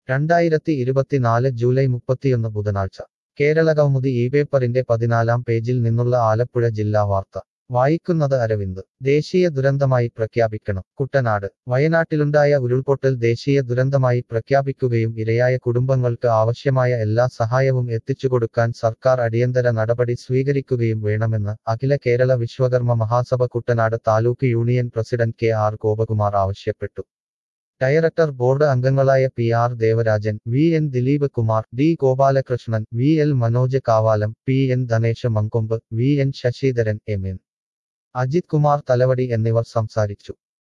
2024 July 31 ബുധനാഴ്ച കേരളകൗമുദി പേപ്പറിന്റെ 14-ാം പേജിൽ നിന്നുള്ള ആലപ്പുഴ ജില്ലാ വാർത്ത വായിക്കുന്നത് അരവിന്ദ്. ദേശീയ ദുരന്തമായി പ്രഖ്യാപിക്കണം. കുട്ടനാട്. വയനാട്ടിലുണ്ടായ ഉരുൾപൊട്ടൽ ദേശീയ ദുരന്തമായി പ്രഖ്യാപിക്കുകയും ഇരയായ കുടുംബങ്ങൾക്ക് ആവശ്യമായ എല്ലാ സഹായവും എത്തിച്ചുകൊടുക്കാൻ സർക്കാർ അടിയന്തര നടപടി സ്വീകരിക്കുകയും വേണമെന്ന് Akhila Kerala Vishwakarma Mahasabha Kuttanad taluk union president KR Gopakumar ആവശ്യപ്പെട്ടു. ഡയറക്ടർ ബോർഡ് അംഗങ്ങളായ PR Devarajan, VN Dileep Kumar, D Gopalakrishnan, VL Manoj Kavalam, PN Dhanesh Mankombu, VN Sasidharan, MN Ajith Kumar Thalavady എന്നിവർ സംസാരിച്ചു.